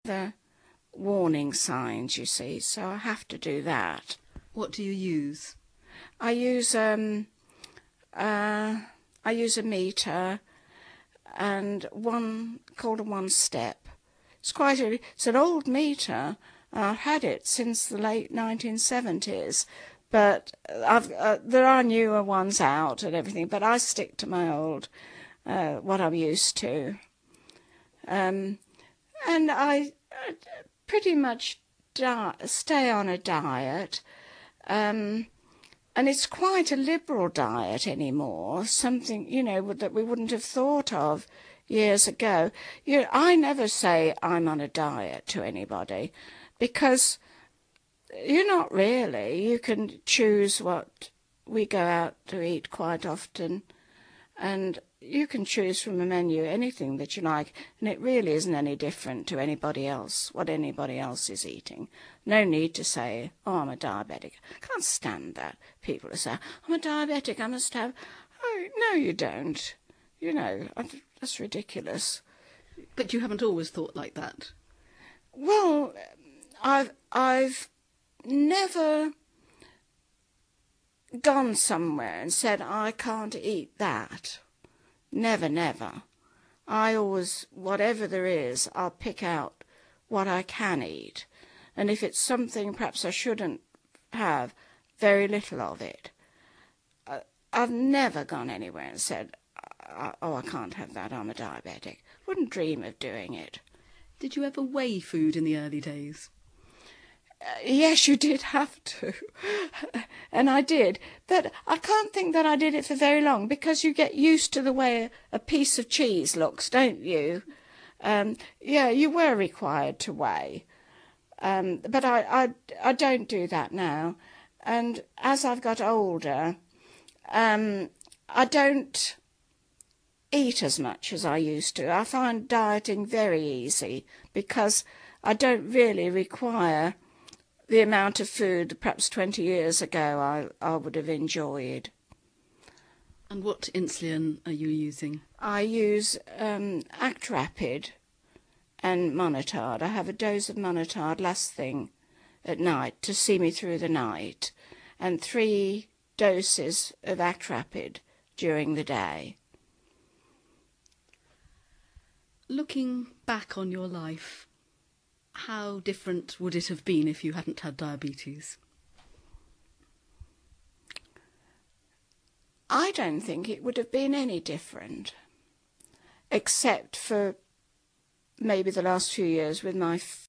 the warning signs, you see, so I have to do that. What do you use? I use a meter and one called a one step. It's an old meter. I've had it since the late 1970s, but there are newer ones out and everything, but I stick to my old, what I'm used to. And I pretty much stay on a diet, and it's quite a liberal diet anymore, something, that we wouldn't have thought of years ago. I never say I'm on a diet to anybody, because you're not really. You can choose what we go out to eat quite often, and you can choose from a menu anything that you like, and it really isn't any different to anybody else, what anybody else is eating. No need to say, oh, I'm a diabetic. I can't stand that. People who say, I'm a diabetic, I must have... Oh, no, you don't. That's ridiculous. But you haven't always thought like that? Well, I've never gone somewhere and said, I can't eat that. Never, never. I always, whatever there is, I'll pick out what I can eat. And if it's something perhaps I shouldn't have, very little of it. I've never gone anywhere and said, oh, I can't have that, I'm a diabetic. Wouldn't dream of doing it. Did you ever weigh food in the early days? Yes, you did have to, and I did, but I can't think that I did it for very long, because you get used to the way a piece of cheese looks, don't you? Yeah, you were required to weigh, but I don't do that now, and as I've got older, I don't eat as much as I used to. I find dieting very easy, because I don't really require the amount of food perhaps 20 years ago I would have enjoyed. And what insulin are you using? I use Actrapid and Monotard. I have a dose of Monotard last thing at night to see me through the night, and 3 doses of Actrapid during the day. Looking back on your life, how different would it have been if you hadn't had diabetes? I don't think it would have been any different, except for maybe the last few years with my